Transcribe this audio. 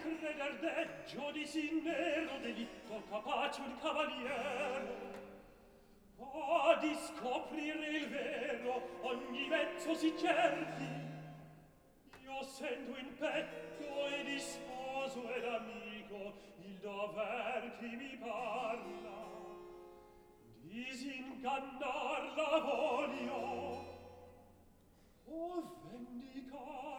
creder deggio di sì nero delitto capace un cavaliero. A di scoprire il vero ogni mezzo si cerchi. Io sento in petto e di sposo ed amico il dover chi mi parla. Disingannar la voglio o vendicar